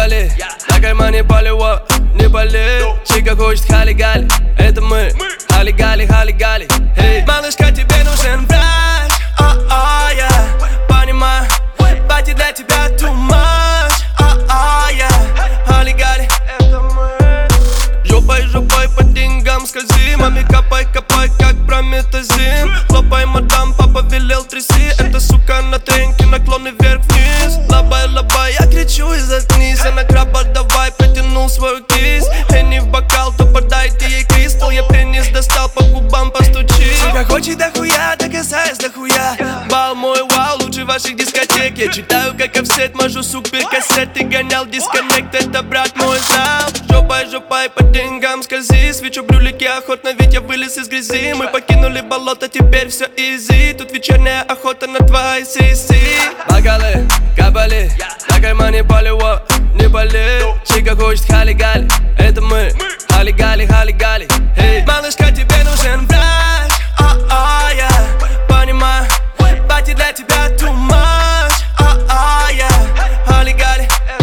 Кабали, на кармане полево, не болей. Чика хочет хали-гали, это мы. Хали-гали, хали-гали, эй. Малышка, тебе нужен врач, я понимаю. Батя для тебя too much, хали-гали, это мы. Жопой по деньгам скользи, маме копай, как прометазин. Хлопай, мадам, папа велел тряси. Эта сука на тренке, наклоны вверх-вниз. Лабай, я кричу и заткнись. Она краба, давай, протянул свою кисть. Энни в бокал, то подайте ей кристалл. Я пенис достал, по губам постучи. Сука хочет дохуя, докасаясь дохуя. Бал мой, вау, лучше ваших дискотек. Я читаю, как офсет, мажу супер кассет. Ты гонял дисконнект, это брат мой знал. Жопой по деньгам скользи. Свечу брюлики охотно, ведь я вылез из грязи. Мы покинули болото, теперь все изи. Тут вечерняя охота на твои сиси. Бокалы, кабали, на кармане полево, не болей. Чика хочет хали-гали, это мы. Хали-гали, хали-гали, эй. Малышка, тебе нужен врач, я понимаю. Батя для тебя too much, хали-гали.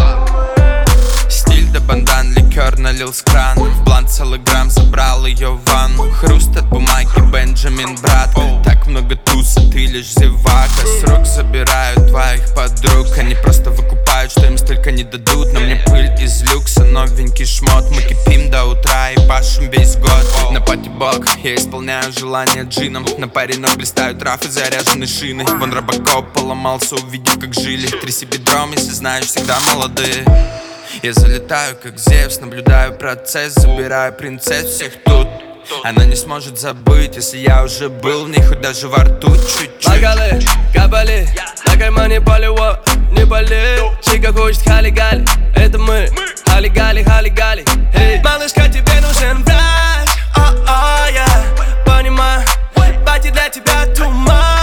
Стиль да бандан, ликер налил с крана. В блант целый грамм, забрал ее в ванну. Хруст от бумаги, Бенджамин, брат. Так много туса, ты лишь зевака. С рук забирают твоих подруг. Они просто выкупают, что им столько не дадут. На мне пыль из люкса, новенький шмот. Мы кипим до утра и пашем весь год. На пати-бок я исполняю желание джином. На паре ног блистают рафы, заряжены шины. Вон Робокоп поломался, увидев как жили. Тряси бедром, если знаешь, всегда молодые. Я залетаю как Зевс, наблюдаю процесс. Забираю принцесс всех тут. Она не сможет забыть, если я уже был в ней, хоть даже во рту чуть-чуть. Бокалы, кабали, на кармане полево, не болей. Чика хочет хали-гали, это мы. Хали-гали, хали-гали, эй. Малышка, тебе нужен врач, я понимаю. Батя для тебя too much.